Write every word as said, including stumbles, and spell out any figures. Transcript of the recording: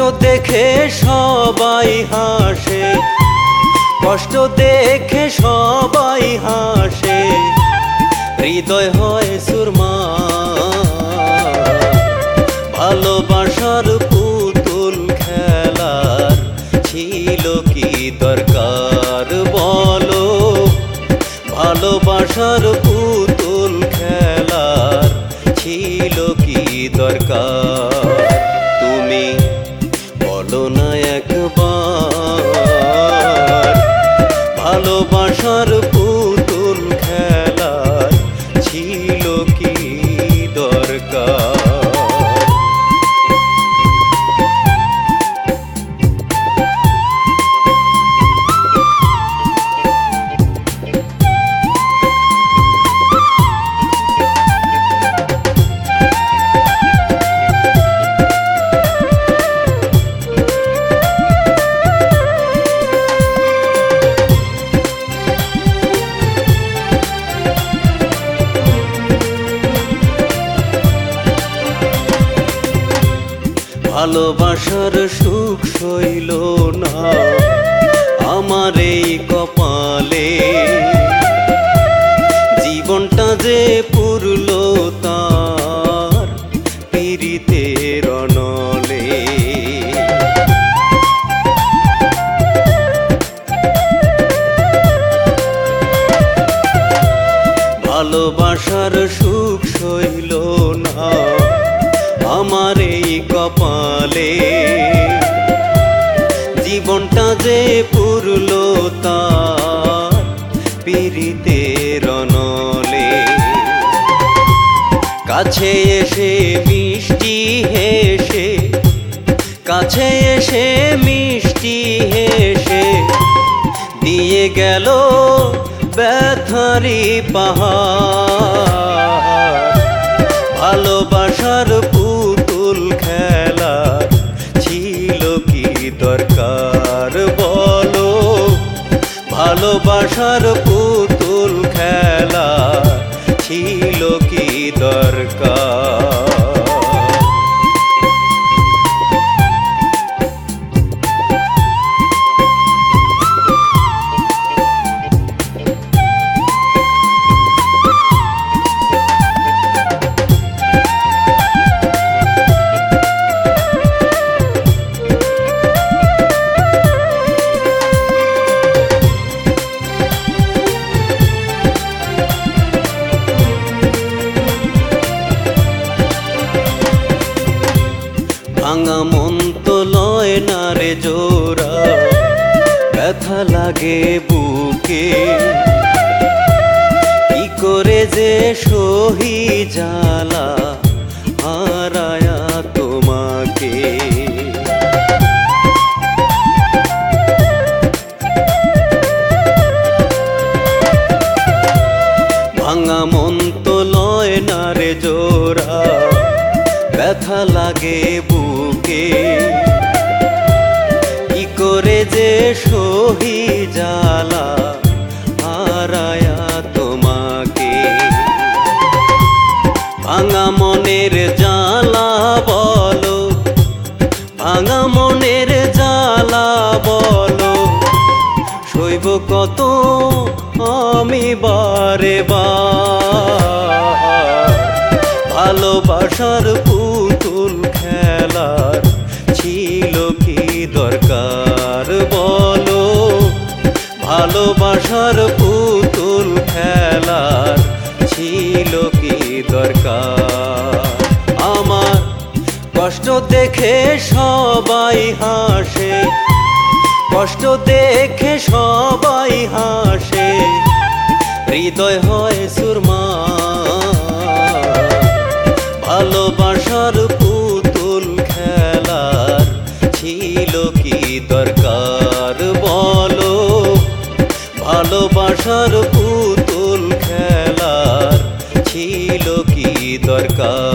দেখে সবাই হাসে, কষ্ট দেখে সবাই হাসে, হৃদয় হয় সুরমা। ভালোবাসার পুতুল খেলার ছিল কি দরকার বলো, ভালোবাসার পুতুল খেলার ছিল কি দরকার? তুমি বলো না একবার, ভালোবাসার পুতুল খেলার ছিল কি দরকার? ভালোবাসার সুখ সইল না আমার এই কপালে, জীবনটা যে পুরল তার পীড়িতের অনলে। ভালোবাসার সুখ সইল না আমার এই কপালে, জীবনটা যে পুরল তার পীড়িতের অনলে। কাছে এসে মিষ্টি হেসে, কাছে এসে মিষ্টি হেসে দিয়ে গেল ব্যথারি পাহাড়। ভালোবাসার পুতুল খেলার ছিল কি দরকার বলো, ভালোবাসার পুতুল খেলার ছিল কি দরকার? ভাঙা মন তো লয় না রে জোড়া, ব্যথা লাগে বুকে, কি করে যে সহি জ্বালা হারায়া তোমাকে। ভাঙা মন তো লয় না রে জোড়া, ব্যথা লাগে বুকে, কি করে যে সহি জ্বালা হারায়া তোমাকে। ভাঙা মনের জ্বালা বলো, ভাঙা মনের জ্বালা বলো, সইব কত আমি বারে বার। ভালোবাসার পুতুল খেলার ছিল কি দরকার বলো, ভালোবাসার পুতুল খেলার ছিল কি দরকার? আমার কষ্ট দেখে সবাই হাসে, কষ্ট দেখে সবাই হাসে, হৃদয় হয় সুরমা। ভালোবাসার পুতুল খেলার ছিল কি দরকার বলো, ভালোবাসার পুতুল খেলার ছিল কি দরকার?